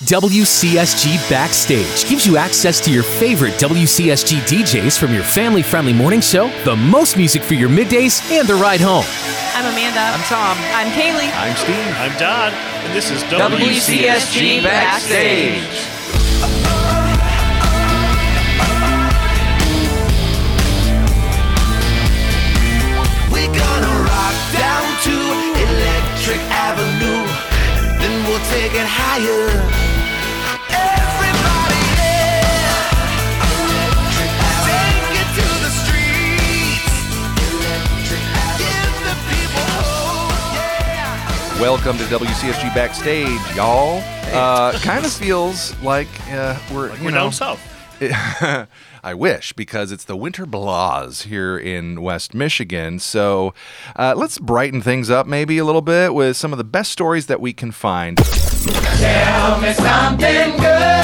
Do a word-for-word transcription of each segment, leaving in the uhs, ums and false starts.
W C S G Backstage gives you access to your favorite W C S G D Js from your family-friendly morning show, the most music for your middays, and the ride home. I'm Amanda. I'm Tom. I'm Kaylee. I'm Steve. I'm Don. And this is W C S G Backstage. We're gonna rock down to Electric Avenue, and then we'll take it higher. Everybody, yeah. Electric Avenue. Take it to the streets. Electric Avenue. Give the people hope, yeah. Welcome to W C S G Backstage, y'all. Uh, kind of feels like uh, we're, Like you we're know, down south. I wish, because it's the Winter Blahs here in West Michigan. So uh, let's brighten things up maybe a little bit with some of the best stories that we can find. Tell me something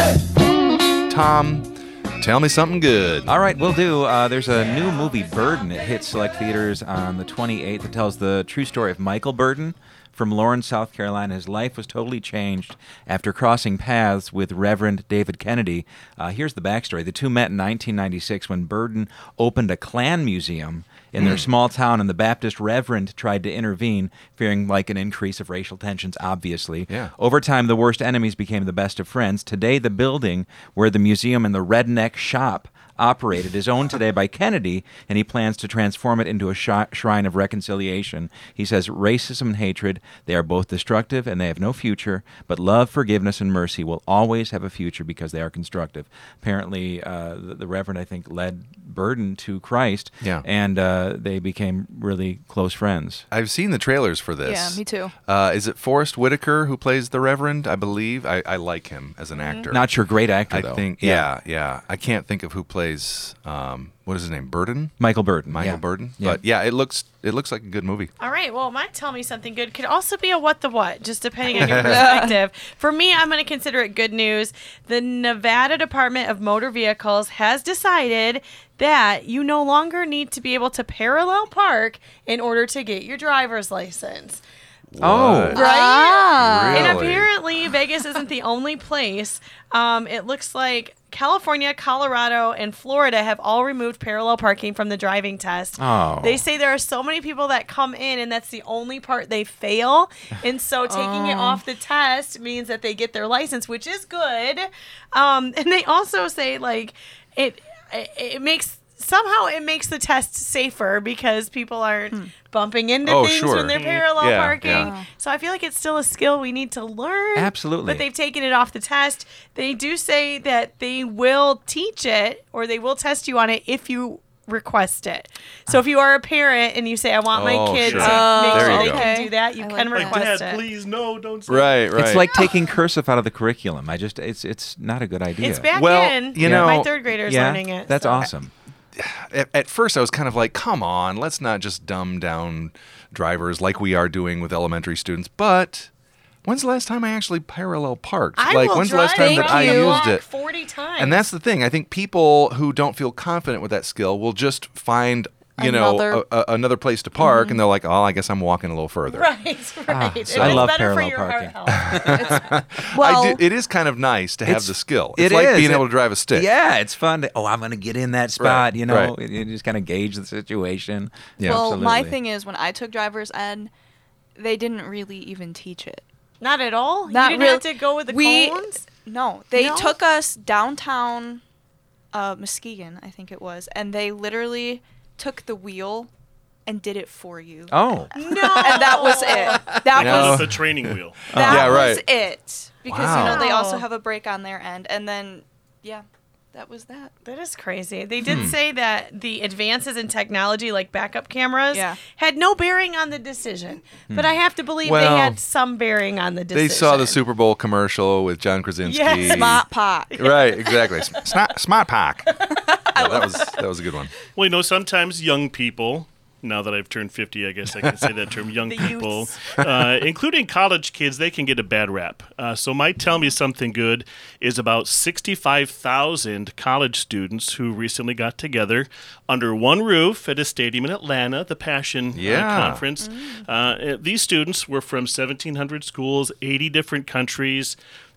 good. Tom, tell me something good. All right, we'll do. Uh, there's a new movie, Burden. It hits select theaters on the twenty-eighth. It tells the true story of Michael Burden from Lawrence, South Carolina. His life was totally changed after crossing paths with Reverend David Kennedy. Uh, here's the backstory. The two met in nineteen ninety-six when Burden opened a Klan museum in their small town, and the Baptist Reverend tried to intervene, fearing like an increase of racial tensions, obviously. Yeah. Over time, the worst enemies became the best of friends. Today, the building where the museum and the Redneck Shop operated is owned today by Kennedy, and he plans to transform it into a shi- shrine of reconciliation. He says racism and hatred, they are both destructive and they have no future, but love, forgiveness, and mercy will always have a future because they are constructive. Apparently, uh, the, the Reverend, I think, led Burden to Christ, Yeah. and uh, they became really close friends. I've seen the trailers for this. Yeah, me too. Uh, is it Forrest Whitaker who plays the Reverend? I believe. I, I like him as an actor. Not sure, great actor, I though. think, yeah, yeah. I can't think of who plays, um, what is his name, Burden? Michael Burden. Michael yeah. Burden? Yeah. But yeah, it looks it looks like a good movie. All right, well, my Tell Me Something Good could also be a what the what, just depending on your perspective. For me, I'm going to consider it good news. The Nevada Department of Motor Vehicles has decided that you no longer need to be able to parallel park in order to get your driver's license. Oh. What? Right? Ah. And Really? apparently, Vegas isn't the only place. Um, it looks like California, Colorado, and Florida have all removed parallel parking from the driving test. Oh. They say there are so many people that come in, and that's the only part they fail. And so taking it off the test means that they get their license, which is good. Um, and they also say, like, it it, it makes... Somehow it makes the test safer because people aren't bumping into Oh, things sure. when they're parallel Yeah, parking. yeah. So I feel like it's still a skill we need to learn. Absolutely. But they've taken it off the test. They do say that they will teach it or they will test you on it if you request it. So if you are a parent and you say, I want my Oh, kid sure. to make There sure you they go. can do that, you I can like Like, request Dad, it. please, no, don't say Right, right. It's like taking cursive out of the curriculum. I just, it's it's not a good idea. It's back Well, in. you know- my third grader's yeah, learning it. That's so. awesome. At, at first, I was kind of like, come on, let's not just dumb down drivers like we are doing with elementary students. But when's the last time I actually parallel parked? I like, will when's the last drive time that around I the used block it? forty times. And that's the thing. I think people who don't feel confident with that skill will just find, you Another- know, a, a, another place to park, and they're like, oh, I guess I'm walking a little further. Right, right. so And I it's love better for parallel your parking. heart health. Well, I do, it is kind of nice to have It's- the skill. it It's like is. being It- able to drive a stick. Yeah, it's fun. To, oh, I'm going to get in that spot. Right, You know, right. you just kind of gauge the situation. Yeah. well, my Absolutely. thing is when I took driver's ed, they didn't really even teach it. Not at all? Not you didn't real- have to go with the we- cones? No, they No? took us downtown uh, Muskegon, I think it was, and they literally took the wheel and did it for you. Oh, No. And that was it. That No. was the training wheel. that Yeah, was right. it. Because you Wow. know they also Wow. have a brake on their end, and then yeah, that was that. That is crazy. They did Hmm. say that the advances in technology, like backup cameras, Yeah. had no bearing on the decision. But I have to believe Well, they had some bearing on the decision. They saw the Super Bowl commercial with John Krasinski. Yes. Smart pot. Right, exactly. Smart, smart pack. Yeah, that was that was a good one. Well, you know, sometimes young people, now that I've turned fifty, I guess I can say that term, young The people, youths. uh, including college kids, they can get a bad rap. Uh, so my Tell Me Something Good is about sixty-five thousand college students who recently got together under one roof at a stadium in Atlanta, the Passion Yeah. uh, Conference. Uh, these students were from seventeen hundred schools, eighty different countries.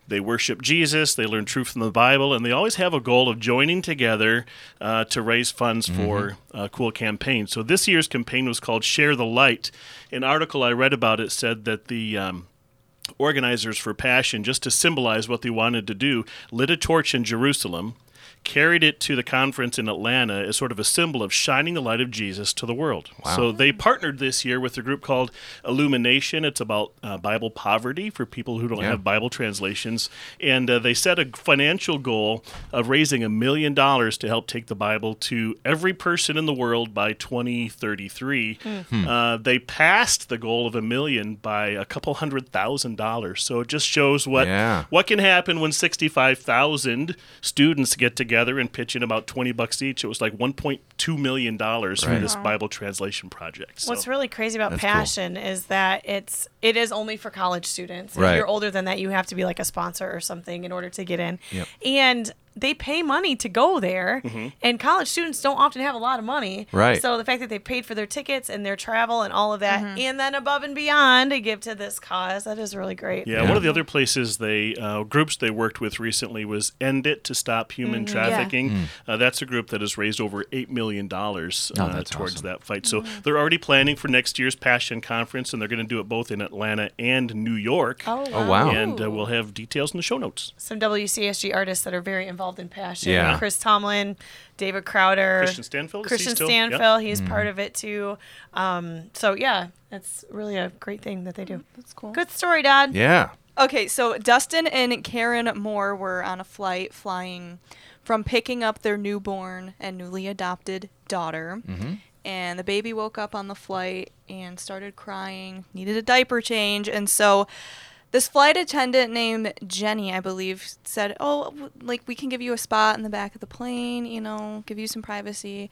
They worship Jesus, they learn truth from the Bible, and they always have a goal of joining together uh, to raise funds for a cool campaign. So this year's campaign was called Share the Light. An article I read about it said that the um, organizers for Passion, just to symbolize what they wanted to do, lit a torch in Jerusalem, carried it to the conference in Atlanta as sort of a symbol of shining the light of Jesus to the world. Wow. So they partnered this year with a group called Illumination. It's about uh, Bible poverty for people who don't Yeah. have Bible translations. And uh, they set a financial goal of raising a million dollars to help take the Bible to every person in the world by twenty thirty-three. Hmm. Uh, they passed the goal of a million by a couple hundred thousand dollars. So it just shows what, Yeah. what can happen when sixty-five thousand students get together and pitch in about twenty bucks each. It was like one point two million dollars for Right. this Bible translation project. So. What's really crazy about That's cool. Passion is that it's it is only for college students. Right. If you're older than that, you have to be like a sponsor or something in order to get in. Yep. And they pay money to go there, and college students don't often have a lot of money. Right. So the fact that they paid for their tickets and their travel and all of that, and then above and beyond to give to this cause, that is really great. Yeah, one of the other places they uh, groups they worked with recently was End It to Stop Human Trafficking. Uh, that's a group that has raised over eight million dollars uh, Oh, that's towards awesome. that fight. So they're already planning for next year's Passion Conference, and they're going to do it both in Atlanta and New York. Oh, Oh, wow. And uh, we'll have details in the show notes. Some W C S G artists that are very involved in Passion. Yeah. Chris Tomlin, David Crowder. Christian Stanfield, is he Christian still? Stanfield, Yep. he's part of it too. Um, so yeah, it's really a great thing that they do. That's cool. Good story, Dad. Yeah. Okay, so Dustin and Karen Moore were on a flight flying from picking up their newborn and newly adopted daughter. Mm-hmm. And the baby woke up on the flight and started crying, needed a diaper change. And so this flight attendant named Jenny, I believe, said, oh, w- like, we can give you a spot in the back of the plane, you know, give you some privacy.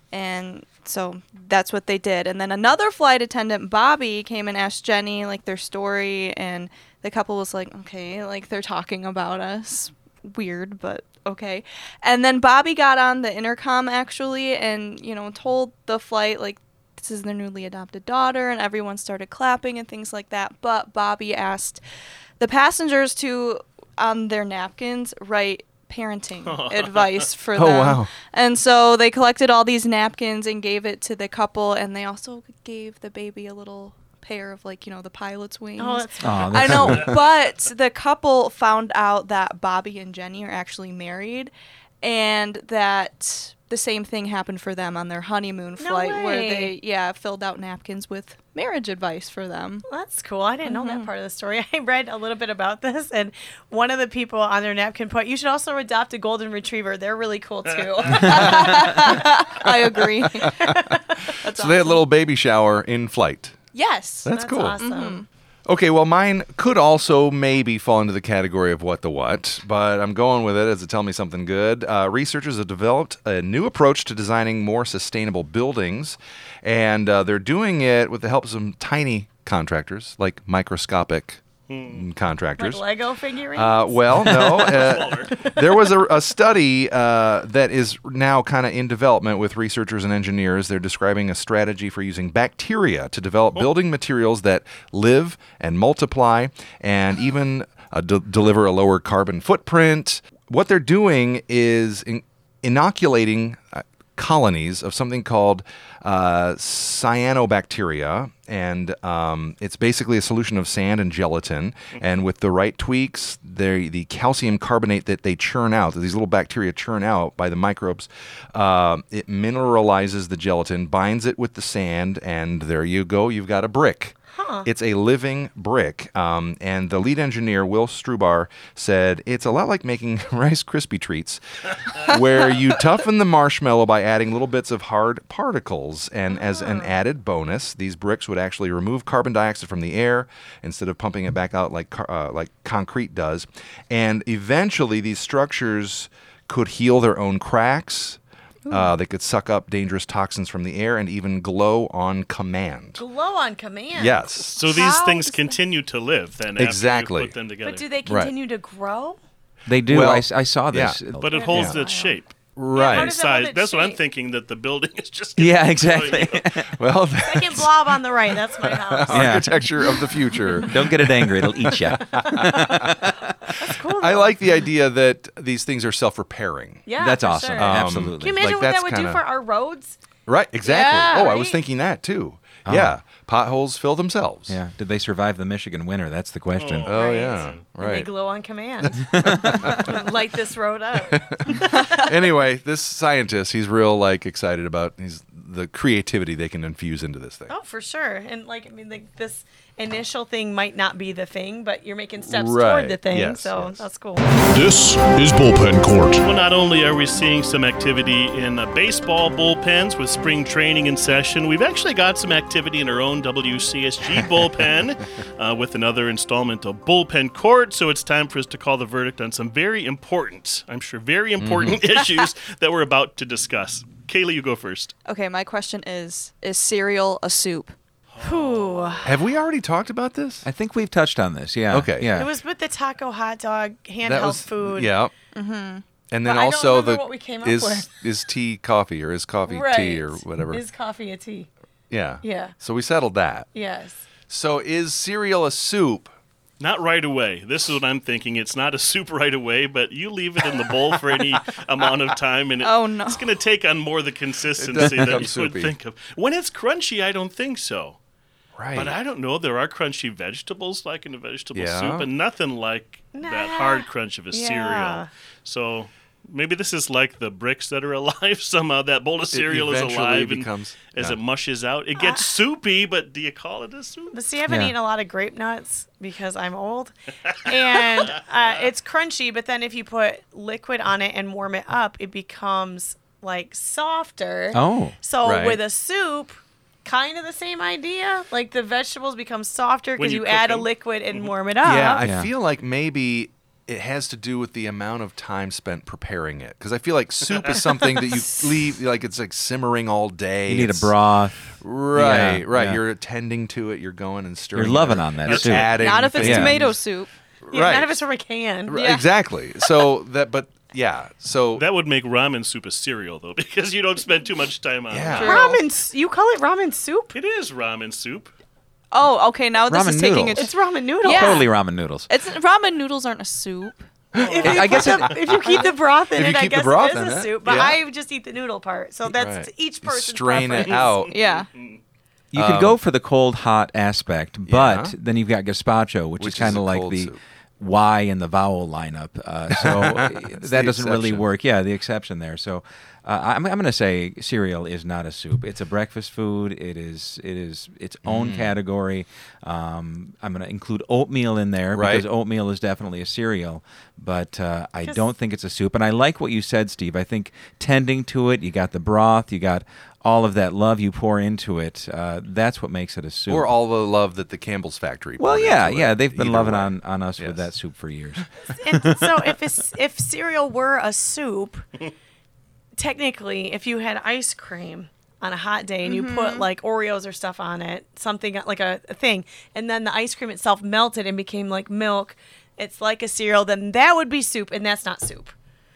And so that's what they did. And then another flight attendant, Bobby, came and asked Jenny, like, their story. And the couple was like, okay, like, they're talking about us. Weird, but okay. And then Bobby got on the intercom, actually, and, you know, told the flight, like, this is their newly adopted daughter, and everyone started clapping and things like that. But Bobby asked the passengers to, on their napkins, write parenting advice for them. Oh, wow. And so they collected all these napkins and gave it to the couple, and they also gave the baby a little pair of, like, you know, the pilot's wings. Oh, that's Oh, I that's know, but the couple found out that Bobby and Jenny are actually married, and that the same thing happened for them on their honeymoon No flight, where way. they, yeah, filled out napkins with marriage advice for them. That's cool. I didn't know Mm-hmm. that part of the story. I read a little bit about this, and one of the people on their napkin put, "You should also adopt a golden retriever. They're really cool too." I agree. That's So they had a little baby shower in flight. Yes. That's, cool. Awesome. Okay, well, mine could also maybe fall into the category of what the what, but I'm going with it as it tells me something good. Uh, researchers have developed a new approach to designing more sustainable buildings, and uh, they're doing it with the help of some tiny contractors, like microscopic contractors. Like Lego figurines. Uh, well, no. Uh, there was a, a study uh, that is now kind of in development with researchers and engineers. They're describing a strategy for using bacteria to develop building materials that live and multiply and even uh, de- deliver a lower carbon footprint. What they're doing is in- inoculating uh, colonies of something called uh, cyanobacteria, and um, it's basically a solution of sand and gelatin. And with the right tweaks, they, the calcium carbonate that they churn out, that these little bacteria churn out by the microbes, uh, it mineralizes the gelatin, binds it with the sand, and there you go, you've got a brick. It's a living brick. Um, and the lead engineer, Will Strubar, said it's a lot like making Rice Krispie treats, where you toughen the marshmallow by adding little bits of hard particles. And as an added bonus, these bricks would actually remove carbon dioxide from the air instead of pumping it back out like car- uh, like concrete does. And eventually, these structures could heal their own cracks. Uh, they could suck up dangerous toxins from the air and even glow on command. Glow on command. Yes. So these How things is that- continue to live then after Exactly. you put them together. But do they Right. continue to grow? They do. Well, I, s- I saw this. yeah. But it holds its shape. Right. how And does it hold size. its That's what I'm shape? thinking, that the building is just... Yeah, exactly. Well, Second blob on the right. That's my house. Yeah. architecture of the future. Don't get it angry; it'll eat you. That's cool. I though. like the idea that these things are self-repairing. Yeah, That's for awesome. sure. Um, Absolutely. Can you imagine like, what that that's would kinda- do for our roads? Right, exactly. Yeah, oh, I was right? thinking that too. Yeah, potholes fill themselves. Yeah. Did they survive the Michigan winter? That's the question. Oh Right. yeah, And they right. glow on command. Light this road up. Anyway, this scientist, he's real like excited about he's the creativity they can infuse into this thing. Oh, for sure. And like, I mean, like this initial thing might not be the thing, but you're making steps Right. toward the thing. Yes, so yes. that's cool. This is Bullpen Court. Well, not only are we seeing some activity in uh, baseball bullpens with spring training in session, we've actually got some activity in our own W C S G bullpen uh, with another installment of Bullpen Court. So it's time for us to call the verdict on some very important, I'm sure, very important issues that we're about to discuss. Kaylee, you go first. Okay, my question is: Is cereal a soup? Whew. Have we already talked about this? I think we've touched on this. Yeah. Okay. Yeah. It was with the taco hot dog handheld that was food. Yeah. Mm-hmm. And then But I don't also remember the what we came up is with. is tea coffee or is coffee Right. tea or whatever. Is coffee a tea? yeah. Yeah. So we settled that. Yes. So is cereal a soup? Not right away. This is what I'm thinking. It's not a soup right away, but you leave it in the bowl for any amount of time, and it, Oh, no. it's going to take on more the consistency does that become you soupy. would think of. When it's crunchy, I don't think so. Right. But I don't know. There are crunchy vegetables like in a vegetable Yeah. soup, and nothing like that Nah. hard crunch of a Yeah. cereal. So maybe this is like the bricks that are alive. Somehow that bowl of cereal is eventually alive, becomes- and as yeah. it mushes out, it gets soupy. But do you call it a soup? But see, I haven't Yeah. eaten a lot of grape nuts because I'm old, and uh, it's crunchy. But then if you put liquid on it and warm it up, it becomes like softer. Oh. So Right. with a soup, kind of the same idea. Like the vegetables become softer When because you you, cook add a them. liquid and warm it up. Yeah, I Yeah. feel like maybe it has to do with the amount of time spent preparing it. Because I feel like soup is something that you leave, like it's like simmering all day. You need a It's- broth. Right, Yeah, right. yeah. You're attending to it. You're going and stirring. You're loving it. on that You're soup. adding Not if it's things. tomato soup. Yeah, Right. None of it's from a can. Right, Yeah. Exactly. So that, but yeah. So That would make ramen soup a cereal, though, because you don't spend too much time on Yeah. it. True. Ramen. s- You call it ramen soup? It is ramen soup. Oh, okay. Now this Ramen is taking noodles. it. It's ramen noodles. Yeah. Totally ramen noodles. It's ramen noodles aren't a soup. If you, I guess put the- if you keep the broth in If you it, I keep the guess broth it is in a it, soup. But yeah. I just eat the noodle part. So that's Right. each You person's strain it preference. out. Yeah. You could go for the cold hot aspect, but Um, Yeah. then you've got gazpacho, which, Which is kind is a of like cold the soup. Y in the vowel lineup. Uh, so the that doesn't really exception. work. Yeah, the exception there. So uh, I'm, I'm going to say cereal is not a soup. It's a breakfast food. It is it is its own Mm. category. Um, I'm going to include oatmeal in there Right. because oatmeal is definitely a cereal, but uh, I Just- don't think it's a soup. And I like what you said, Steve. I think tending to it, you got the broth, you got all of that love you pour into it. Uh, that's what makes it a soup. or all the love that the Campbell's factory. Well, poured yeah, into yeah, it. they've been Either loving way. on, on us Yes. with that soup for years. And so if it's, if cereal were a soup, technically, if you had ice cream on a hot day and you put like Oreos or stuff on it, something like a, a thing, and then the ice cream itself melted and became like milk, it's like a cereal, then that would be soup, and that's not soup.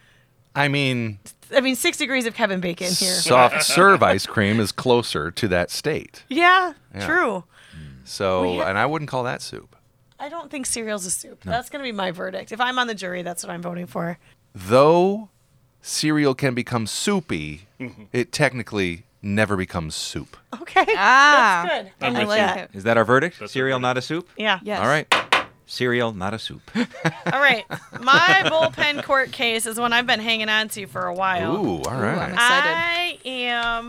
I mean, I mean, six degrees of Kevin Bacon here. soft serve ice cream is closer to that state. Yeah, Yeah. true. So, We ha- and I wouldn't call that soup. I don't think cereal's a soup. That's going to be my verdict. If I'm on the jury, that's what I'm voting for. Though cereal can become soupy, Mm-hmm. it technically never becomes soup. Okay. Ah. That's good. I I'm like with like that. it. Is that our verdict? That's our Cereal, verdict. not a soup? Yeah. Yes. All right. Cereal, not a soup. All right. My bullpen court case is one I've been hanging on to for a while. Ooh, all I'm right. excited. I am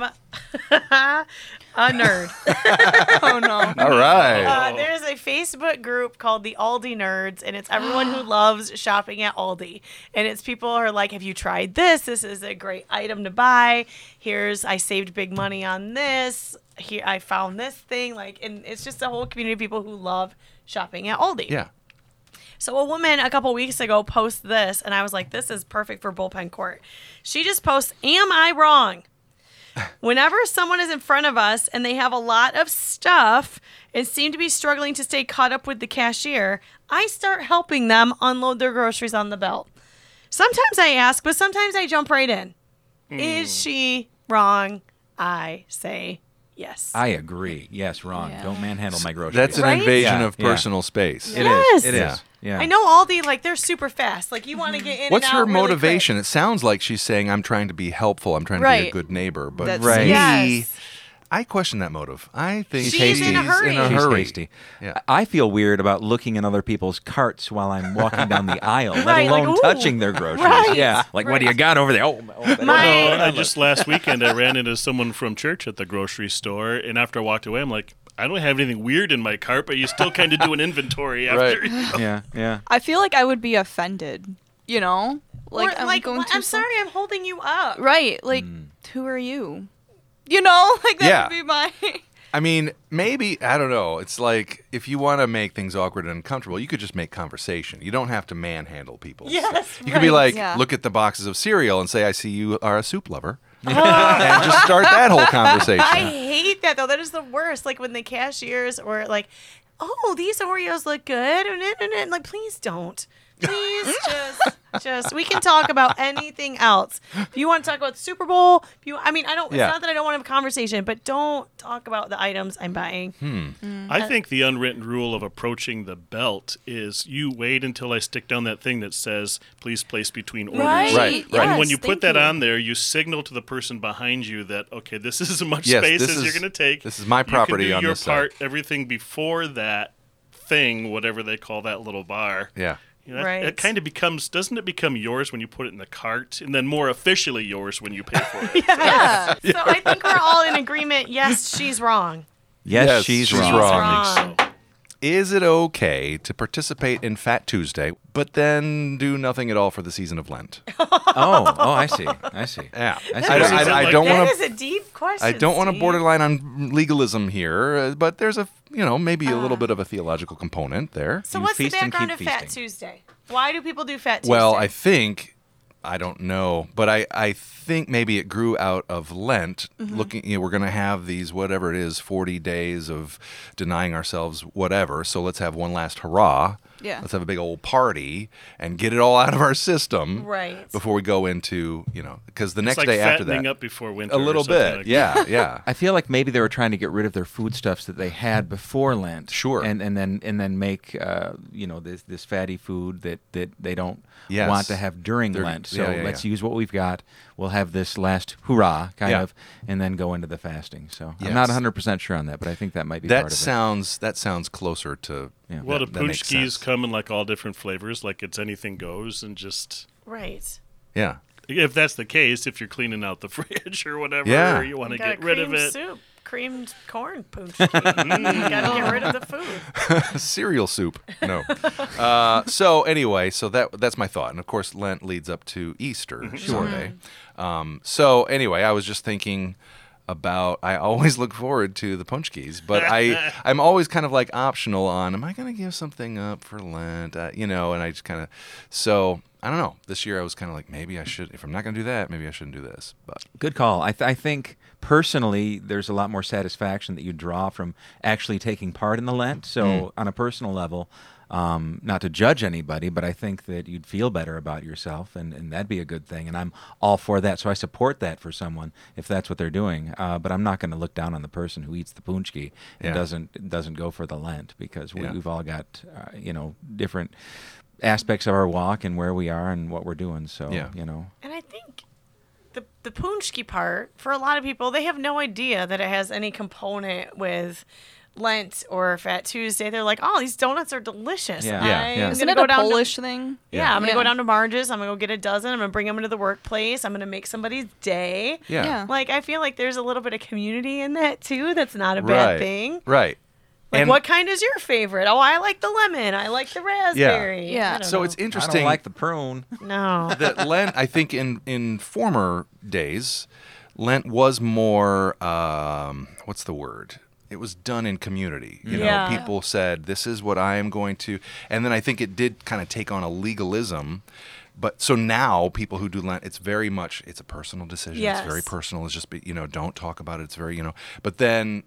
a nerd. Oh no. All right. Uh, there's a Facebook group called the Aldi Nerds, and it's everyone who loves shopping at Aldi. And it's people who are like, have you tried this? This is a great item to buy. Here's, I saved big money on this. Here, I found this thing. Like, and it's just a whole community of people who love shopping at Aldi. Yeah. So a woman a couple weeks ago posted this, and I was like, this is perfect for bullpen court. She just posts, am I wrong? Whenever someone is in front of us and they have a lot of stuff and seem to be struggling to stay caught up with the cashier, I start helping them unload their groceries on the belt. Sometimes I ask, but sometimes I jump right in. Is she wrong? I say Yes. I agree. Yes, wrong. Yeah. Don't manhandle my groceries. That's an Right? invasion Yeah, of yeah. personal space. It is. Yes. It Yeah. is. Yeah. I know Aldi, like, they're super fast. Like, you want to get in What's and her out really motivation? quick. It sounds like she's saying, I'm trying to be helpful. I'm trying to be a Right. good neighbor. But That's- for me, Yes. I question that motive. I think She's she's in a hurry. in a She's hurry. hasty. Yeah. I feel weird about looking in other people's carts while I'm walking down the aisle, let Right, like, alone ooh. touching their groceries. Right, Yeah. Like, what do you got over there? Oh, oh that- My- No, I just last weekend I ran into someone from church at the grocery store, and after I walked away, I'm like, I don't have anything weird in my cart, but you still kind of do an inventory after. Right. yeah, yeah. I feel like I would be offended. You know, like Or, I'm like, going what- to I'm sorry, I'm holding you up. Right, like Mm. who are you? You know, like that Yeah. would be my. I mean, maybe, I don't know. It's like if you want to make things awkward and uncomfortable, you could just make conversation. You don't have to manhandle people. Yes, You could be right. like, Yeah. look at the boxes of cereal and say, I see you are a soup lover. and just start that whole conversation. I hate that, though. That is the worst. Like, when the cashiers or, like, oh, these Oreos look good. And, and, and, like, please don't. Please just, just, we can talk about anything else. If you want to talk about the Super Bowl, if you, I mean, I don't, Yeah. it's not that I don't want to have a conversation, but don't talk about the items I'm buying. I think the unwritten rule of approaching the belt is you wait until I stick down that thing that says, please place between orders. Right. Right, Yes, And when you put thank that on there, you signal to the person behind you that, okay, this is as much Yes, space this as is- you're going to take. this is my property you can on do your this side. part, everything before that thing, whatever they call that little bar. Yeah. You know, that- Right. It kind of becomes, doesn't it become yours when you put it in the cart, and then more officially yours when you pay for it? Yeah. So I think we're all in agreement. Yes, she's wrong. Yes, Yes, she's, she's wrong. wrong. I think so. Is it okay to participate in Fat Tuesday, but then do nothing at all for the season of Lent? Oh, oh, I see. I see. Yeah. I see. I, Is I- it I like- don't That want is to. a deep question. I don't want to Steve. borderline on legalism here, uh, but there's a you know maybe a Ah. little bit of a theological component there. So You what's the feast and background keep of Fat feasting. Tuesday? Why do people do Fat Tuesday? Well, I think I don't know, but I, I think maybe it grew out of Lent. Mm-hmm. Looking, you know, we're going to have these whatever it is, forty days of denying ourselves whatever. So let's have one last hurrah. Yeah. Let's have a big old party and get it all out of our system. Right. Before we go into you know because the It's next like day after fattening that up before winter. a or little something bit, like yeah, yeah. I feel like maybe they were trying to get rid of their foodstuffs that they had before Lent. Sure. And and then and then make uh, you know this this fatty food that, that they don't Yes. want to have during They're- Lent. So yeah, yeah, let's yeah. use what we've got. We'll have this last hurrah kind Yeah. of, and then go into the fasting. So Yes. I'm not one hundred percent sure on that, but I think that might be That part of sounds that sounds closer to. Yeah. Well, that- the that makes punchkis sense. come in like all different flavors, like it's anything goes, and just Right. Yeah. if that's the case, if you're cleaning out the fridge or whatever, Yeah. or you want to You got get a rid of cream it. soup, creamed corn punch. you gotta get rid of the food. Cereal soup. No. uh, so anyway, so that that's my thought, and of course Lent leads up to Easter Sunday. Um, so anyway, I was just thinking about. I always look forward to the punchkis, but I I'm always kind of like optional on. Am I going to give something up for Lent? Uh, you know, and I just kind of. So I don't know. This year I was kind of like maybe I should. If I'm not going to do that, maybe I shouldn't do this. But Good call. I, th- I think personally, there's a lot more satisfaction that you draw from actually taking part in the Lent. So Mm. on a personal level, um, not to judge anybody, but I think that you'd feel better about yourself, and, and that'd be a good thing. And I'm all for that. So I support that for someone if that's what they're doing. Uh, but I'm not going to look down on the person who eats the punchki and Yeah. doesn't doesn't go for the Lent, because we, Yeah. we've all got uh, you know different aspects of our walk and where we are and what we're doing. So Yeah. you know. And I think the the punchki part, for a lot of people, they have no idea that it has any component with Lent or Fat Tuesday. They're like, oh, these donuts are delicious. Yeah. Yeah, I'm yeah. Isn't gonna it go a down to- Polish thing? yeah, I'm gonna Yeah. go down to Marge's. I'm gonna go get a dozen. I'm gonna bring them into the workplace. I'm gonna make somebody's day. yeah. Yeah. Like, I feel like there's a little bit of community in that too. That's not a bad Right. thing. Right. Like, And- what kind is your favorite? Oh, I like the lemon. I like the raspberry. Yeah. I don't So know. it's I interesting. don't like the prune. no. that Lent, I think in in former days, Lent was more um, what's the word? It was done in community. You Yeah. know, people said, "This is what I am going to," and then I think it did kind of take on a legalism. But so now people who do Lent, it's very much it's a personal decision. Yes. It's very personal. It's just be, you know, don't talk about it. It's very you know. But then,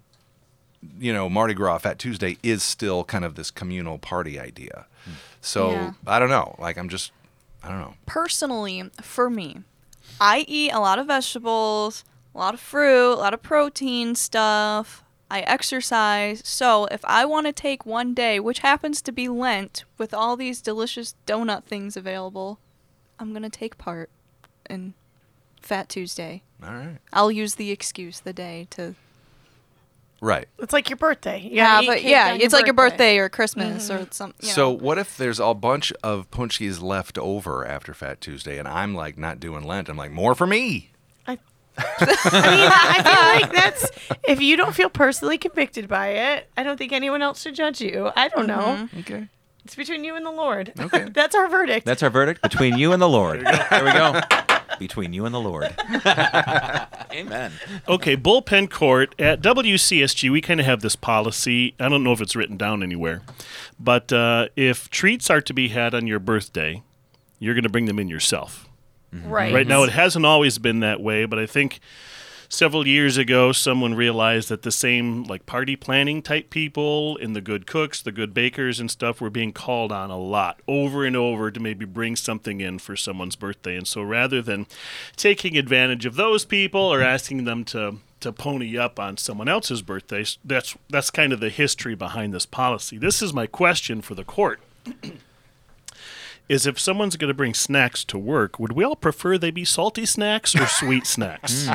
you know, Mardi Gras, Fat Tuesday is still kind of this communal party idea. So Yeah. I don't know. Like I'm just, I don't know. Personally, for me, I eat a lot of vegetables, a lot of fruit, a lot of protein stuff. I exercise. So if I want to take one day, which happens to be Lent, with all these delicious donut things available, I'm going to take part in Fat Tuesday. All right. I'll use the excuse, the day, to Right. It's like your birthday. You yeah, gotta eat but cake yeah, on it's like your birthday or Christmas Mhm. or something. So what if there's a bunch of punchies left over after Fat Tuesday, and I'm like not doing Lent? I'm like, more for me. I, I mean, I feel like that's if you don't feel personally convicted by it, I don't think anyone else should judge you. I don't know. Okay. It's between you and the Lord. Okay. That's our verdict. That's our verdict. Between you and the Lord. There we go. Between you and the Lord. Amen. Okay, bullpen court at W C S G. We kind of have this policy. I don't know if it's written down anywhere, but uh, if treats are to be had on your birthday, you're going to bring them in yourself. right. Right now, it hasn't always been that way, but I think several years ago, someone realized that the same like party planning type people and the good cooks, the good bakers and stuff were being called on a lot over and over to maybe bring something in for someone's birthday. And so rather than taking advantage of those people or asking them to to pony up on someone else's birthday, that's that's kind of the history behind this policy. This is my question for the court. Is if someone's going to bring snacks to work, would we all prefer they be salty snacks or sweet snacks?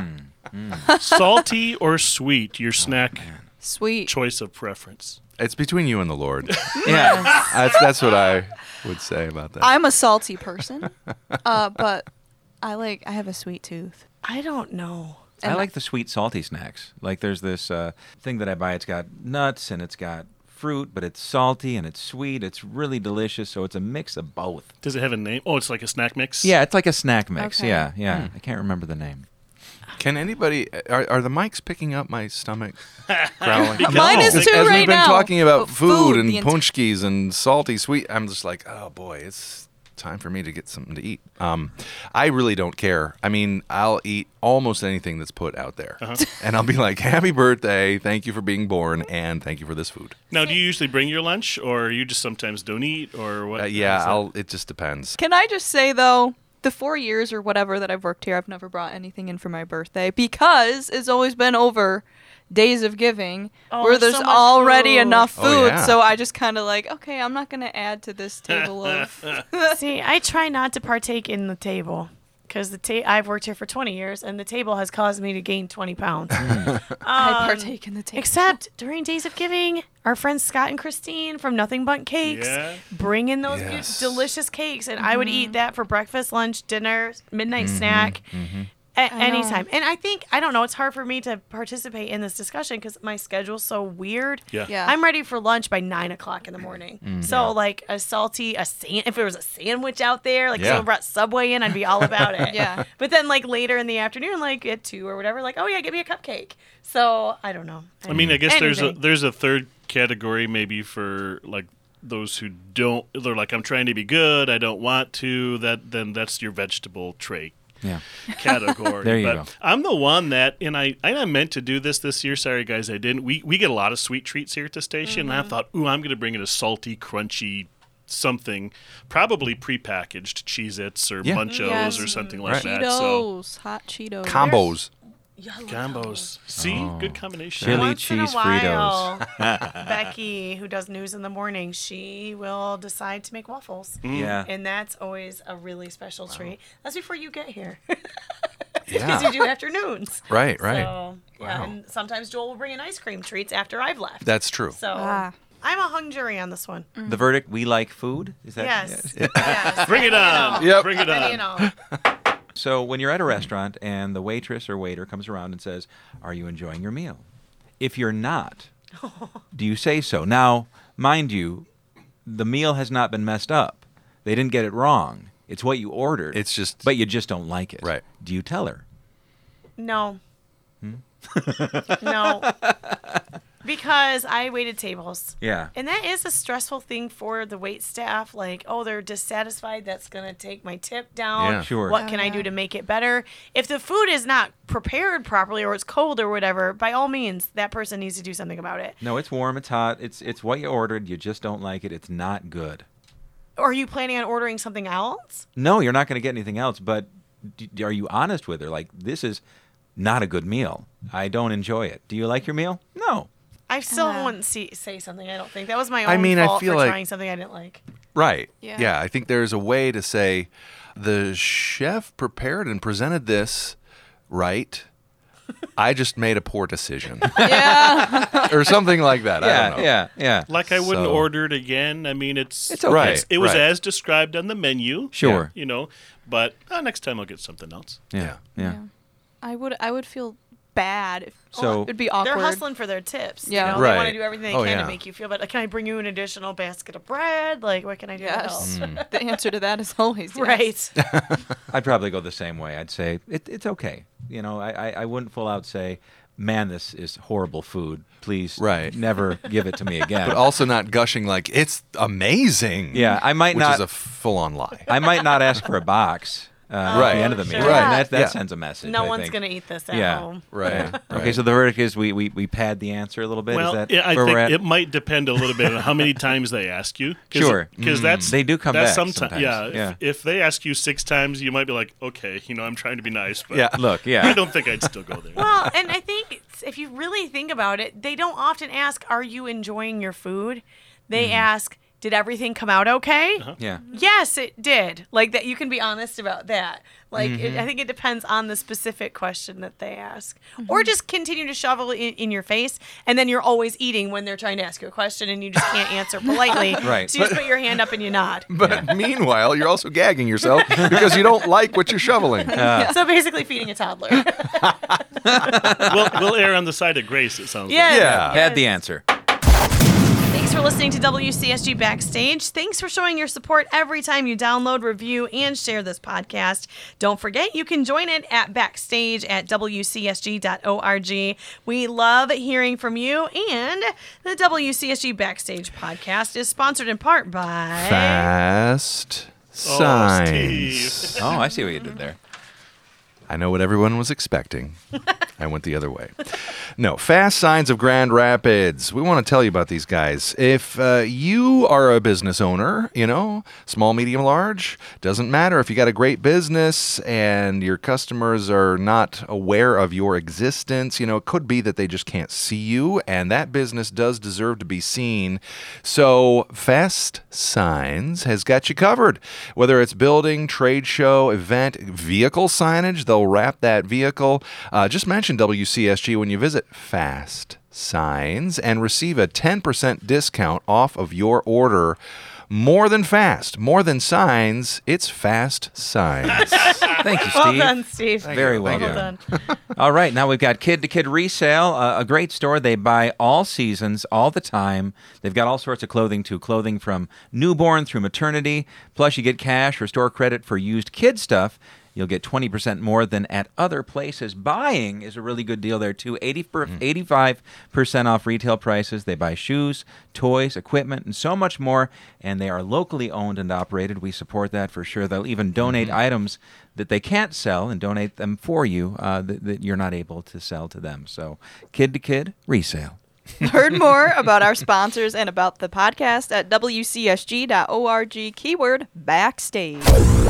Salty or sweet, your snack Sweet. choice of preference. It's between you and the Lord. Yeah. that's that's what I would say about that. I'm a salty person, uh, but I like I have a sweet tooth. I don't know. I like the sweet, salty snacks. Like there's this uh, thing that I buy. It's got nuts and it's got fruit, but it's salty and it's sweet. It's really delicious. So it's a mix of both. Does it have a name? Oh, it's like a snack mix? Yeah, it's like a snack mix. Okay. Yeah, yeah. I can't remember the name. Can anybody? Are, are the mics picking up my stomach growling? Mine is As- too As right we've been now. talking about Oh, food, food, and the ent- punchkis and salty sweet, I'm just like, oh boy, it's time for me to get something to eat. Um, I really don't care. I mean, I'll eat almost anything that's put out there, and I'll be like, happy birthday, thank you for being born, and thank you for this food. Now, do you usually bring your lunch, or you just sometimes don't eat, or what? Uh, yeah, how's that? I'll. It just depends. Can I just say though, the four years or whatever that I've worked here, I've never brought anything in for my birthday because it's always been over days of giving Oh, where there's there's so much already food. enough food. Oh, yeah. So I just kind of like, okay, I'm not going to add to this table of. See, I try not to partake in the table because the ta- I've worked here for twenty years, and the table has caused me to gain twenty pounds. I Um, partake in the table. Except during Days of Giving, our friends Scott and Christine from Nothing But Cakes Yeah. bring in those Yes. beau- delicious cakes, and I would eat that for breakfast, lunch, dinner, midnight snack. At I any know. time. And I think, I don't know, it's hard for me to participate in this discussion because my schedule's so weird. Yeah. Yeah. I'm ready for lunch by nine o'clock in the morning. So, like, a salty, a san- if there was a sandwich out there, like, Yeah. someone brought Subway in, I'd be all about it. Yeah. But then, like, later in the afternoon, like, at two or whatever, like, oh, yeah, give me a cupcake. So, I don't know. I mean, I guess there's a Anything. there's a third category maybe for like those who don't. They're like, I'm trying to be good. I don't want to. That then that's your vegetable tray Yeah. category. There you but go. I'm the one that, and I, I meant to do this this year. Sorry, guys, I didn't. We we get a lot of sweet treats here at the station, and I thought, ooh, I'm going to bring in a salty, crunchy something, probably prepackaged Cheez-Its or Yeah. Munchos Yes. or something like Right. that. So Cheetos, hot Cheetos. Combos. combos. See, good combination. Chili Once in a cheese while, Fritos. Becky, who does news in the morning, she will decide to make waffles. Yeah. And that's always a really special treat. That's before you get here. Yeah. Because you do afternoons. Right, right. So, yeah, Wow. and sometimes Joel will bring in ice cream treats after I've left. That's true. so Ah. I'm a hung jury on this one. The verdict: we like food. Is that Yes. yeah. yes. Bring it on. all. Yep. Bring it Any on. and all. So when you're at a restaurant and the waitress or waiter comes around and says, "Are you enjoying your meal?" If you're not, do you say so? Now, mind you, the meal has not been messed up. They didn't get it wrong. It's what you ordered. It's just- but you just don't like it. Right. Do you tell her? No. Hmm? no. Because I waited tables. Yeah. And that is a stressful thing for the wait staff. Like, oh, they're dissatisfied. That's going to take my tip down. Yeah. Sure. What can I do to make it better? If the food is not prepared properly or it's cold or whatever, by all means, that person needs to do something about it. No, it's warm. It's hot. It's it's what you ordered. You just don't like it. It's not good. Or are you planning on ordering something else? No, you're not going to get anything else. But d- are you honest with her? Like, this is not a good meal. I don't enjoy it. Do you like your meal? No. I still Uh. wouldn't see, say something. I don't think that was my own I mean, I fault feel for like- trying something I didn't like. Right. Yeah. Yeah. I think there's a way to say the chef prepared and presented this right. I just made a poor decision. Yeah. or something like that. I Yeah, don't know. yeah, yeah. Like I wouldn't So- order it again. I mean, it's It's okay. Right. it was right. as described on the menu. Sure. You know, but uh, next time I'll get something else. Yeah, yeah. I would I would feel bad. If, So- it'd be awkward. They're hustling for their tips. Yeah. You know? Right. They want to do everything they Oh, can yeah. to make you feel better. Like, can I bring you an additional basket of bread? Like, what can I do? to Yes. help? The answer to that is always yes. Right. I'd probably go the same way. I'd say it, it's okay. You know, I, I, I wouldn't full out say, man, this is horrible food. Please Right. never give it to me again. But also not gushing like, it's amazing. Yeah, I might which not- is a full-on lie. I might not ask for a box uh, at Right. the end of the meal. Sure. And that, that Yeah. sends a message. No I one's think. going to eat this at Yeah. home. Right. Okay, right. so the verdict is we, we, we pad the answer a little bit. Well, is that yeah, I where think we're at? it might depend a little bit on how many times they ask you. Cause, Sure. because that's They do come that's back someti- sometimes. Yeah, if, Yeah. if they ask you six times, you might be like, okay, you know, I'm trying to be nice, but Yeah. Look, yeah. I don't think I'd still go there. Well, and I think it's- if you really think about it, they don't often ask, are you enjoying your food? They ask, did everything come out okay? Yeah. Yes, it did. Like that, you can be honest about that. Like, it, I think it depends on the specific question that they ask, or just continue to shovel it in, in your face, and then you're always eating when they're trying to ask you a question, and you just can't answer politely. Right. So you just put your hand up and you nod. But meanwhile, you're also gagging yourself because you don't like what you're shoveling. So basically, feeding a toddler. we'll, we'll err on the side of grace, it sounds Yeah. like. Yeah. Pad the answer. Thanks for listening to W C S G Backstage. Thanks for showing your support every time you download, review, and share this podcast. Don't forget, you can join it at backstage at W C S G dot org. We love hearing from you, and the W C S G Backstage podcast is sponsored in part by... Fast Oh, signs. Steve. Oh, I see what you did there. I know what everyone was expecting. I went the other way. No, Fast Signs of Grand Rapids. We want to tell you about these guys. If uh, you are a business owner, you know, small, medium, large, doesn't matter. If you got a great business and your customers are not aware of your existence, you know, it could be that they just can't see you, and that business does deserve to be seen. So Fast Signs has got you covered. Whether it's building, trade show, event, vehicle signage, they'll wrap that vehicle. Uh, just mention W C S G when you visit Fast Signs and receive a ten percent discount off of your order. More than fast, more than signs, it's Fast Signs. Thank you, Steve. Well done, Steve. Very well Well done. done. All right, now we've got Kid to Kid Resale, uh, a great store. They buy all seasons, all the time. They've got all sorts of clothing, too. Clothing from newborn through maternity. Plus, you get cash or store credit for used kid stuff. You'll get twenty percent more than at other places. Buying is a really good deal there, too. eighty per, eighty-five percent off retail prices. They buy shoes, toys, equipment, and so much more. And they are locally owned and operated. We support that for sure. They'll even donate items that they can't sell and donate them for you uh, that, that you're not able to sell to them. So, Kid to Kid Resale. Learn more about our sponsors and about the podcast at W C S G dot org, keyword backstage.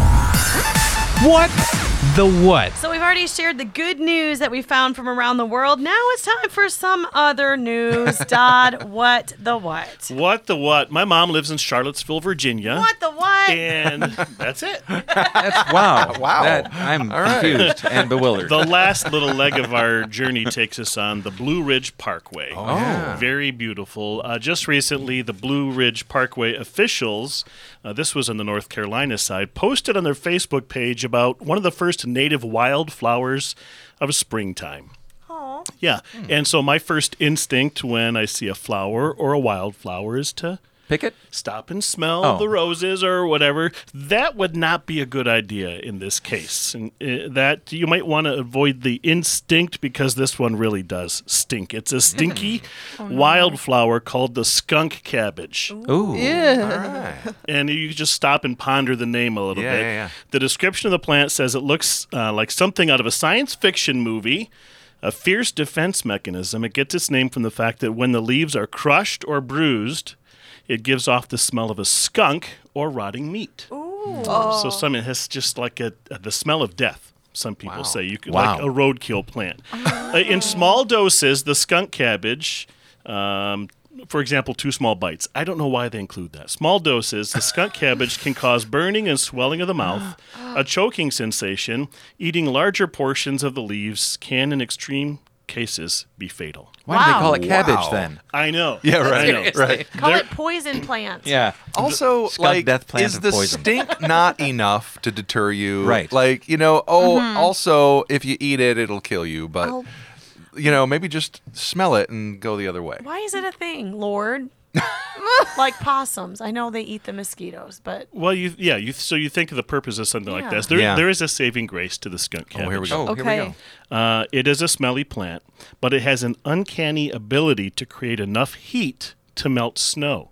What the what? So we've already shared the good news that we found from around the world. Now it's time for some other news. Dodd, what the what? What the what? My mom lives in Charlottesville, Virginia. What the what? And that's it. That's wow. Wow. That, I'm right. confused and bewildered. The last little leg of our journey takes us on the Blue Ridge Parkway. Oh, yeah. Very beautiful. Uh, just recently, the Blue Ridge Parkway officials, uh, this was on the North Carolina side, posted on their Facebook page about one of the first native wildflowers of springtime. Aw. Yeah. And so my first instinct when I see a flower or a wildflower is to Pick it? stop and smell Oh. the roses or whatever. That would not be a good idea in this case. And uh, that you might want to avoid the instinct because this one really does stink. It's a stinky wildflower called the skunk cabbage. Ooh. Yeah. Right. And you can just stop and ponder the name a little Yeah, bit. yeah, yeah. The description of the plant says it looks uh, like something out of a science fiction movie. A fierce defense mechanism. It gets its name from the fact that when the leaves are crushed or bruised, it gives off the smell of a skunk or rotting meat. Ooh. So some it has just like a, a the smell of death. some people Wow. say. You could Wow. like a roadkill plant. Uh, in small doses, the skunk cabbage, um, for example, two small bites. I don't know why they include that. Small doses, the skunk cabbage can cause burning and swelling of the mouth, a choking sensation. Eating larger portions of the leaves can, in extreme cases, be fatal. Why do they Wow. call it cabbage Wow. then? I know. Yeah, right. I know. Right. Call They're- it poison plant. Yeah. Also, Skunk like, death plant is of the poison. stink not enough to deter you? Right. Like, you know, oh, Mm-hmm. also, if you eat it, it'll kill you. But, Oh. you know, maybe just smell it and go the other way. Why is it a thing, Lord? Like possums. I know they eat the mosquitoes, but Well, you yeah, you so you think of the purpose of something like Yeah. this. There, Yeah. there is a saving grace to the skunk cabbage. Oh, here we go. Oh, here we Okay. go. Uh, it is a smelly plant, but it has an uncanny ability to create enough heat to melt snow.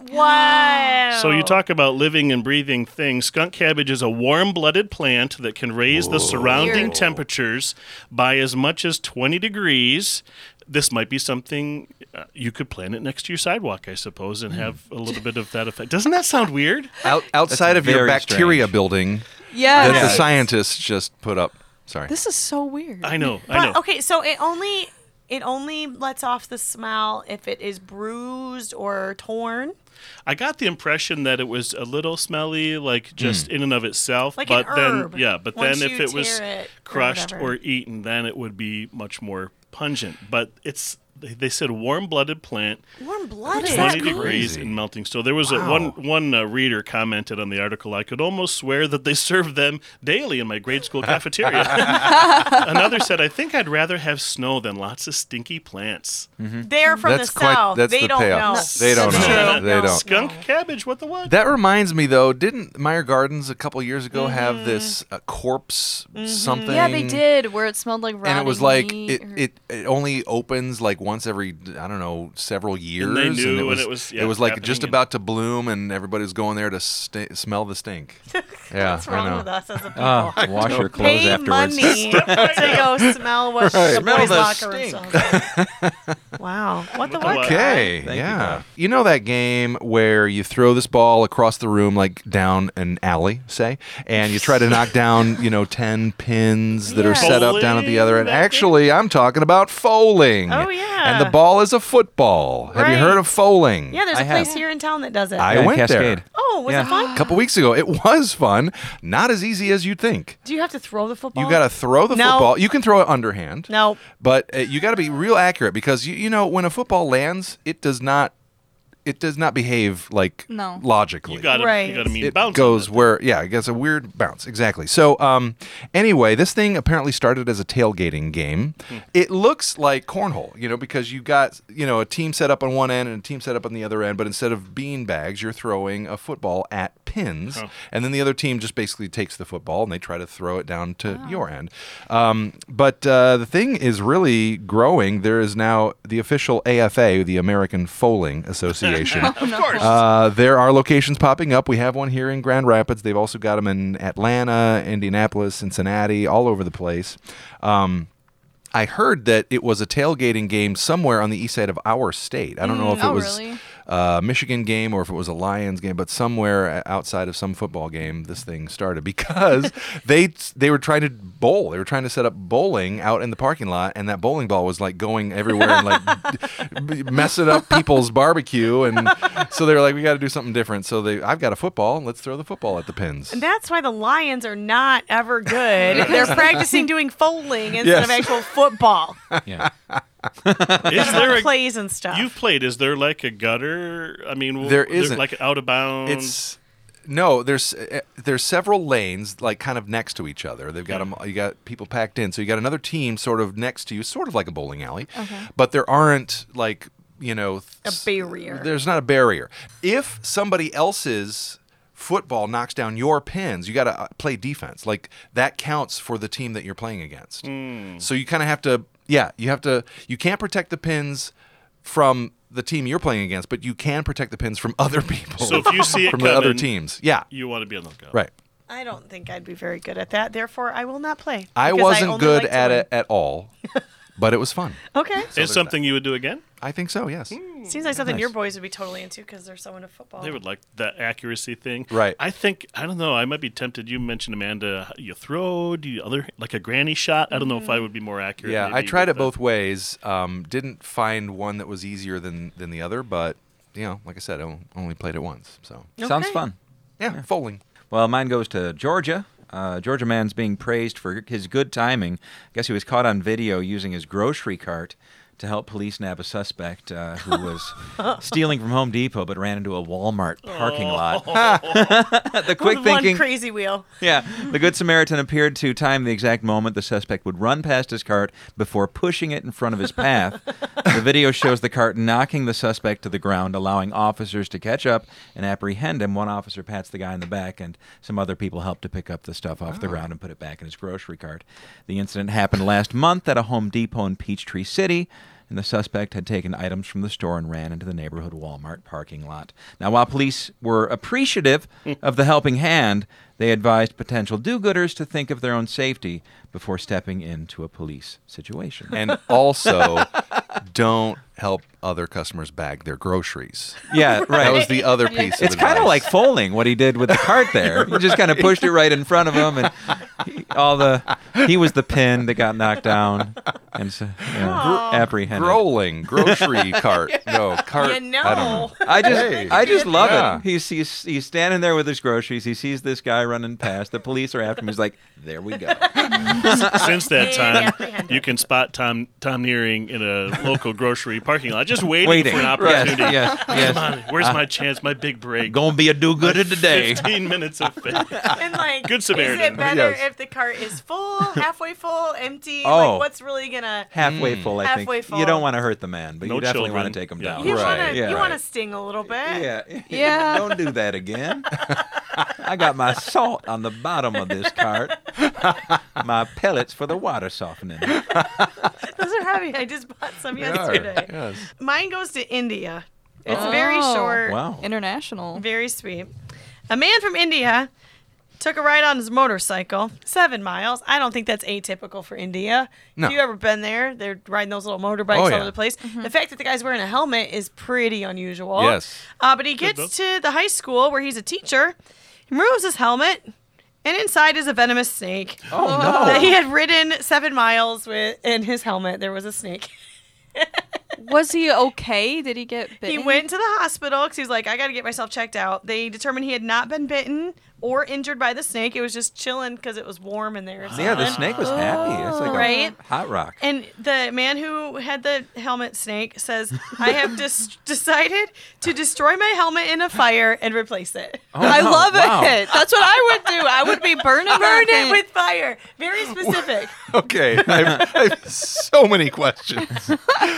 wow. So you talk about living and breathing things. Skunk cabbage is a warm-blooded plant that can raise the surrounding Weird. temperatures by as much as twenty degrees. This might be something uh, you could plant it next to your sidewalk, I suppose, and have a little bit of that effect. Doesn't that sound weird? Out, outside of your very bacteria strange. building Yeah. that the scientists just put up. Sorry. This is so weird. I know. I know. But okay, so it only it only lets off the smell if it is bruised or torn. I got the impression that it was a little smelly, like just in and of itself. Like an but then, herb. yeah, but Once then if you it was tear it or crushed whatever. or eaten, then it would be much more pungent. But it's they they said warm-blooded plant, Warm blooded. twenty degrees crazy. and melting. So there was a, one one uh, reader commented on the article, I could almost swear that they served them daily in my grade school cafeteria. Another said, I think I'd rather have snow than lots of stinky plants. They're from That's the quite- south. that's they the don't payoff. know. They don't That's know. true. They No, don't. Skunk no. cabbage, what the what? That reminds me, though, didn't Meyer Gardens a couple years ago Mm-hmm. have this uh, corpse something? Yeah, they did, where it smelled like rotting And it was like meat it, or- it, it only opens like once every I don't know several years, they knew, it and was it was, yeah, it was like happening just and- about to bloom, and everybody was going there to st- smell the stink. Yeah, What's I wrong know. with us as a people? Oh, wash your clothes Pay afterwards. money to go smell what the Smell boys' the locker room stink. smells like. Wow. What the What the what? what? Okay, Thank you, yeah. Bob. You, know that game where you throw this ball across the room, like down an alley, say, and you try to knock down, you know, ten pins that are Yeah. set up down at the other end. Bowling, that Actually, I'm talking about foaling. Oh, yeah. And the ball is a football. Have you Right. heard of foaling? Yeah, there's I a place have. here in town that does it. I Yeah, went Cascade. there oh, was Yeah. it fun? a couple weeks ago. It was fun. Not as easy as you'd think. Do you have to throw the football? You got to throw the No. football. You can throw it underhand. No. But uh, you got to be real accurate because you, you know when a football lands, it does not it does not behave like No. logically. You got Right. you got to mean it bounce. on goes it. where yeah, it gets a weird bounce. Exactly. So um anyway, this thing apparently started as a tailgating game. Hmm. It looks like cornhole, you know, because you got, you know, a team set up on one end and a team set up on the other end, but instead of bean bags, you're throwing a football at pins, Huh. and then the other team just basically takes the football and they try to throw it down to your end. Um, but uh, the thing is really growing. There is now the official A F A, the American Foaling Association. Of course. Uh, there are locations popping up. We have one here in Grand Rapids. They've also got them in Atlanta, Indianapolis, Cincinnati, all over the place. Um, I heard that it was a tailgating game somewhere on the east side of our state. I don't know if it oh, was really? a Michigan game or if it was a Lions game, but somewhere outside of some football game, this thing started because they they were trying to bowl. They were trying to set up bowling out in the parking lot, and that bowling ball was like going everywhere and like b- messing up people's barbecue. And so they were like, we got to do something different. So they, I've got a football. Let's throw the football at the pins. And that's why the Lions are not ever good. They're practicing doing foaling instead Yes. of actual football. Yeah. Is there a plays and stuff. You've played. Is there like a gutter? I mean, w- There there's isn't. like out of bounds. It's no, there's uh, there's several lanes like kind of next to each other. They've got them. You got people packed in, so you got another team sort of next to you, sort of like a bowling alley. Okay. But there aren't like you know A th- barrier. There's not a barrier. If somebody else's football knocks down your pins, you got to play defense. Like that counts for the team that you're playing against. So you kind of have to. Yeah, you have to. You can't protect the pins from the team you're playing against, but you can protect the pins from other people. So if you see it from the other coming, teams, yeah, you want to be on the lookout. right. I don't think I'd be very good at that. Therefore, I will not play. I because wasn't only good like to at win. it at all, but it was fun. Okay. Is something you would do again? I think so. Yes. Hmm. Seems like something Nice. your boys would be totally into because they're so into football. They would like that accuracy thing. Right. I think, I don't know, I might be tempted. You mentioned, Amanda, you throw, do you other, like a granny shot? I don't know if I would be more accurate. Yeah, I maybe tried with it the- both ways. Um, didn't find one that was easier than, than the other, but, you know, like I said, I on- only played it once. So, Sounds Okay. fun. yeah, folding. Well, mine goes to Georgia. Uh, Georgia man's being praised for his good timing. I guess he was caught on video using his grocery cart to help police nab a suspect uh, who was stealing from Home Depot but ran into a Walmart parking lot. the quick With thinking, one crazy wheel. yeah, the Good Samaritan appeared to time the exact moment the suspect would run past his cart before pushing it in front of his path. The video shows the cart knocking the suspect to the ground, allowing officers to catch up and apprehend him. One officer pats the guy in the back, and some other people help to pick up the stuff off the ground and put it back in his grocery cart. The incident happened last month at a Home Depot in Peachtree City, and the suspect had taken items from the store and ran into the neighborhood Walmart parking lot. Now, while police were appreciative of the helping hand, they advised potential do-gooders to think of their own safety before stepping into a police situation. And also, don't help other customers bag their groceries. Yeah, right. That was the other piece of It's kind of advice. like foaling what he did with the cart there. He just kind of pushed it right in front of him, and he, all the he was the pin that got knocked down and so, yeah, apprehended. Growling, grocery cart. No, cart. You know. I don't know. I just, Hey. I just love Yeah. it. He's, he's he's standing there with his groceries. He sees this guy running past. The police are after him. He's like, "There we go." Since that Yeah, time, apprehended. you can spot Tom Tom Nearing in a local grocery parking lot, just waiting, Waiting. for an opportunity. Yes, yes, yes. Come on, where's my chance, my big break? Gonna be a do-gooder today. Fifteen minutes of fame. And like, Good is Samaritan. it better Yes. if the cart is full, halfway full, empty? Oh. Like, what's really gonna? Halfway full, I think. Halfway full. You don't want to hurt the man, but No you definitely children. want to take him Yeah. down. You Right. wanna, Yeah. you Right. wanna sting a little bit. Yeah. Yeah. Don't do that again. I got my salt on the bottom of this cart. My pellets for the water softening. Those are heavy. I just bought some They are. yesterday. Yes. Mine goes to India. It's very Oh. short, Wow. International. very sweet. A man from India took a ride on his motorcycle, seven miles. I don't think that's atypical for India. No. If you ever been there, they're riding those little motorbikes Oh, all yeah. over the place. The fact that the guy's wearing a helmet is pretty unusual. Yes. Uh, but he Good gets to the high school where he's a teacher. He removes his helmet, and inside is a venomous snake. Oh, no. That he had ridden seven miles with. In his helmet, there was a snake. Was he okay? Did he get bitten? He went to the hospital because he was like, I got to get myself checked out. They determined he had not been bitten or injured by the snake. It was just chilling because it was warm in there. or Yeah, the something. snake was happy. It's like Right? a hot rock. And the man who had the helmet snake says, I have dis- decided to destroy my helmet in a fire and replace it. Oh, I no. love Wow. it. That's what I would do. I would be burning Burn that it thing. with fire. Very specific. Okay. I've, I have so many questions.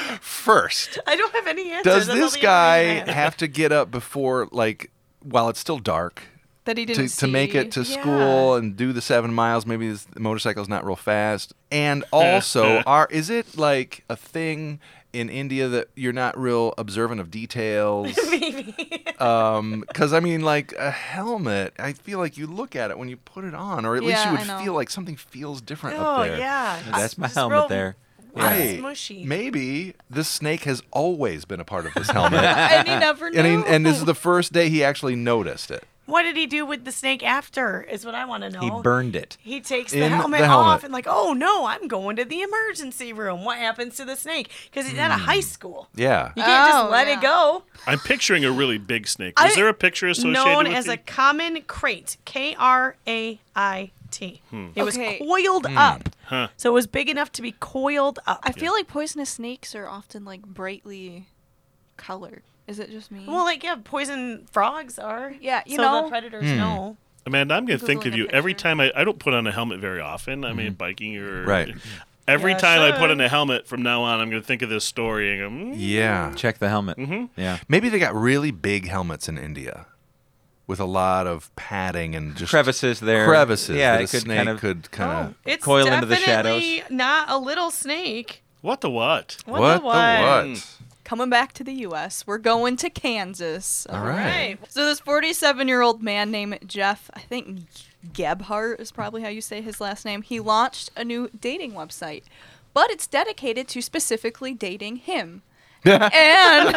First, I don't have any answers. does That's all this the guy information I have. have to get up before, like, while it's still dark? that he didn't to, to make it to see. school and do the seven miles. Maybe this the motorcycle's not real fast. And also, are is it like a thing in India that you're not real observant of details? Maybe. Um, because I mean, like a helmet, I feel like you look at it when you put it on, or at least Yeah, you I would know. feel like something feels different Oh, up there. yeah. That's my Just helmet real there. Right. Smushy. Maybe this snake has always been a part of this helmet. And he never knew. And, he, and this is the first day he actually noticed it. What did he do with the snake after? Is what I want to know. He burned it. He takes the In helmet, the helmet. off and like, oh no, I'm going to the emergency room. What happens to the snake? Because he's at a high school. Yeah. You can't Oh, just let yeah. it go. I'm picturing a really big snake. Was I- there a picture associated Known with as the- a common crate, K R A I T. It was Okay. coiled up, Huh. so it was big enough to be coiled up. I feel like poisonous snakes are often like brightly colored. Is it just me? Well, like yeah, poison frogs are. Yeah, you so know. the predators know. Amanda, I'm going to think Googling of a you every picture. time I, I don't put on a helmet very often. I mean, biking or Right. Every Yeah, time I put should. on a helmet from now on, I'm going to think of this story and go, mm. Yeah. Check the helmet. Mhm. Yeah. Maybe they got really big helmets in India with a lot of padding and just Crevices there. crevices Yeah, that it a could snake kind of. could kind of. It's Coil into the definitely not a little snake. What the what? What, What the what? what? Coming back to the U S, we're going to Kansas. All right. Right. So this forty-seven-year-old man named Jeff, I think Gebhardt is probably how you say his last name. He launched a new dating website, but it's dedicated to specifically dating him. and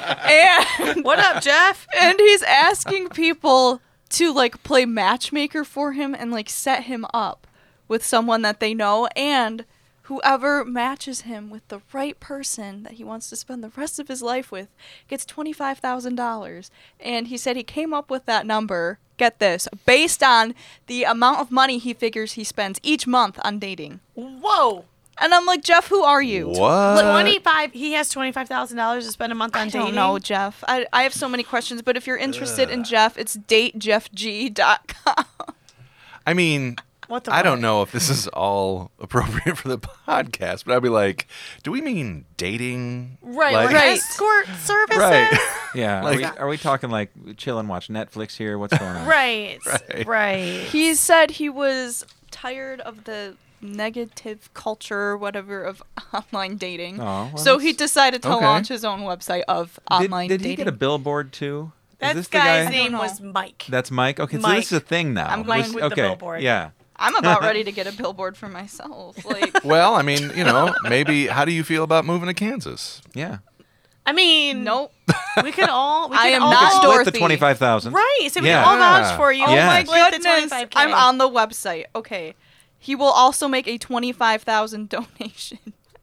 and What up, Jeff? and he's asking people to like play matchmaker for him and like set him up with someone that they know, and whoever matches him with the right person that he wants to spend the rest of his life with gets twenty-five thousand dollars. And he said he came up with that number, get this, based on the amount of money he figures he spends each month on dating. Whoa. And I'm like, Jeff, who are you? What? twenty-five. He has twenty-five thousand dollars to spend a month on I dating. don't know, Jeff. I, I have so many questions, but if you're interested in Jeff, it's date jeff g dot com. I mean, What the I don't fuck? know if this is all appropriate for the podcast, but I'd be like, do we mean dating? Right, Like- like Right. escort services. Right. Yeah. Like- are, we, are we talking like chill and watch Netflix here? What's going on? Right. Right. Right. He said he was tired of the negative culture, whatever, of online dating. Oh, well, so he that's- decided to Okay. launch his own website of Did, online did dating. he get a billboard too? Is That this the guy's guy? name I don't was know. Mike. That's Mike. Okay, so Mike. this is a thing now. I'm going This- with the okay, billboard. Yeah. I'm about ready to get a billboard for myself. Like, Well, I mean, you know, maybe how do you feel about moving to Kansas? Yeah. I mean, nope. we could all. We I could am all not Split Dorothy. the twenty-five thousand. Right. So we Yeah. can all vouch for you. Oh Yes. my Split the goodness. twenty-five K. I'm on the website. Okay. He will also make a twenty-five thousand donation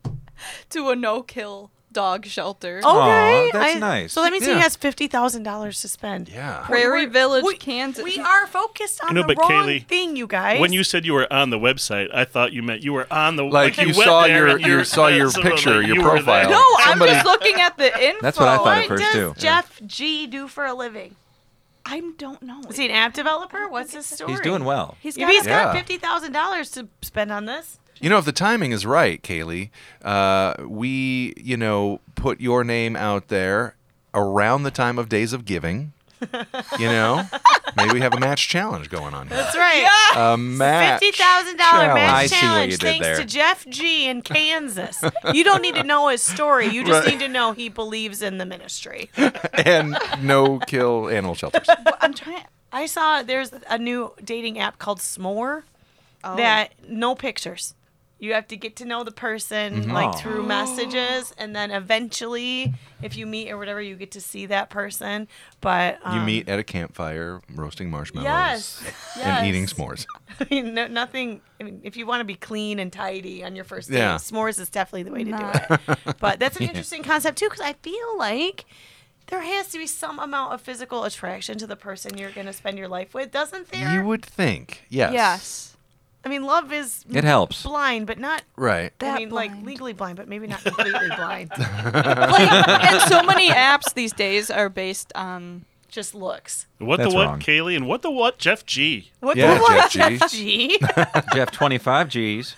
to a no-kill dog shelter. Okay. Aw, that's I- nice. So that means Yeah. he has fifty thousand dollars to spend. Yeah. Prairie We're- Village, we, Kansas. We are focused on No, the but wrong Kaylee, thing, you guys. When you said you were on the website, I thought you meant you were on the Like, you went saw there your- and you you're- saw your so, picture, like, your you were there. profile. no, Somebody- I'm just looking at the info. That's what I thought what at first, does too. Yeah. Jeff G do for a living? I don't know. Is he an app developer? What's his story? He's doing well. He's If got he's a- got Yeah. fifty thousand dollars to spend on this. You know, if the timing is right, Kaylee, uh, we, you know, put your name out there around the time of Days of Giving. You know, maybe we have a match challenge going on here. That's right. A match Fifty thousand dollar challenge. match I see what challenge. you did Thanks there. to Jeff G in Kansas. You don't need to know his story. You just Right. need to know he believes in the ministry. and no kill animal shelters. I'm trying. I saw there's a new dating app called S'more Oh. that no pictures. You have to get to know the person like Aw. through messages, and then eventually, if you meet or whatever, you get to see that person. But um, You meet at a campfire, roasting marshmallows Yes, and eating yes. s'mores. I mean, no, nothing. I mean, if you want to be clean and tidy on your first date, Yeah. s'mores is definitely the way to Nah. do it. But that's an interesting concept too, because I feel like there has to be some amount of physical attraction to the person you're going to spend your life with, doesn't there? You would think, yes. Yes. I mean, love is It helps. blind, but not. Right. I That mean, like blind. legally blind, but maybe not completely blind. Like, and so many apps these days are based on. Just looks. What That's the what, wrong. What, and what the what, Jeff G. What Yeah, the what, Jeff G. G? Jeff, twenty-five G's.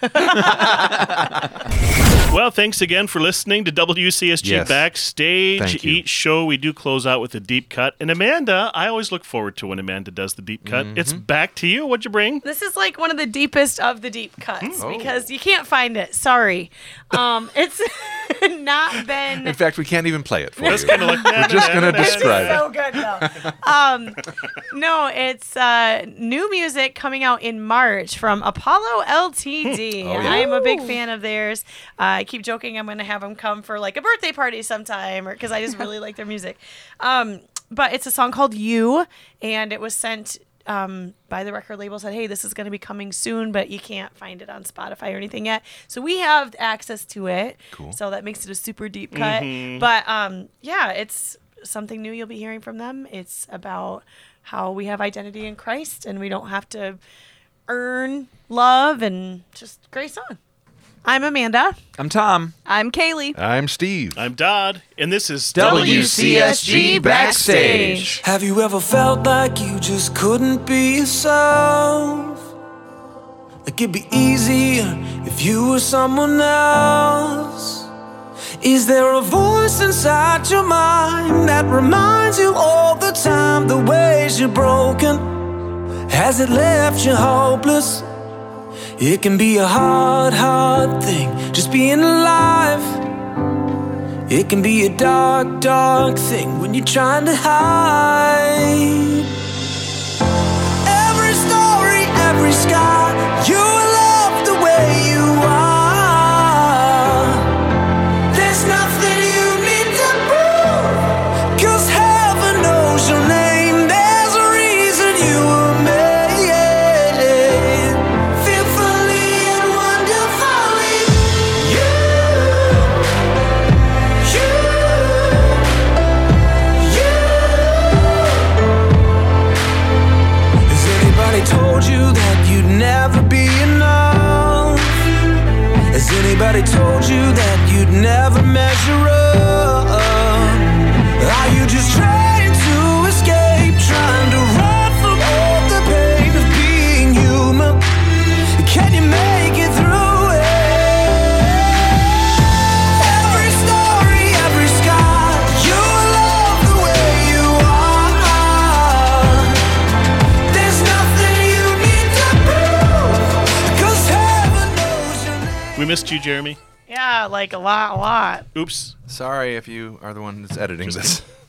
Well, thanks again for listening to W C S G Yes. Backstage. Thank you. Each show we do close out with a deep cut. And Amanda, I always look forward to when Amanda does the deep cut. It's Mm-hmm. back to you. What'd you bring? This is like one of the deepest of the deep cuts Oh. because you can't find it. Sorry. Um, it's not been. In fact, we can't even play it for That's you. kind of like We're just going to describe it. so good though. Um, no, it's uh, new music coming out in March from Apollo L T D. Oh, yeah. I am a big fan of theirs. Uh, I keep joking I'm going to have them come for like a birthday party sometime, or because I just really like their music. Um, but it's a song called "You," and it was sent. Um, by the record label said, hey, this is going to be coming soon, but you can't find it on Spotify or anything yet. So we have access to it. Cool. So that makes it a super deep cut. But um, yeah, it's something new you'll be hearing from them. It's about how we have identity in Christ and we don't have to earn love, and just great song. I'm Amanda. I'm Tom. I'm Kaylee. I'm Steve. I'm Dodd, and this is W C S G Backstage. Have you ever felt like you just couldn't be yourself? Like it'd be easier if you were someone else? Is there a voice inside your mind that reminds you all the time the ways you're broken? Has it left you hopeless? It can be a hard, hard thing, just being alive. It can be a dark, dark thing when you're trying to hide. Every story, every scar, you are loved the way you are. There's nothing you need Everybody told you that you'd never measure up. Are you just trying to escape, trying to run from all the pain of being human? Can you make it through it? Every story, every scar, you love the way you are. There's nothing you need to prove, 'cause heaven knows your name. We missed you, Jeremy. Yeah, like a lot, a lot. Oops. Sorry if you are the one that's editing this.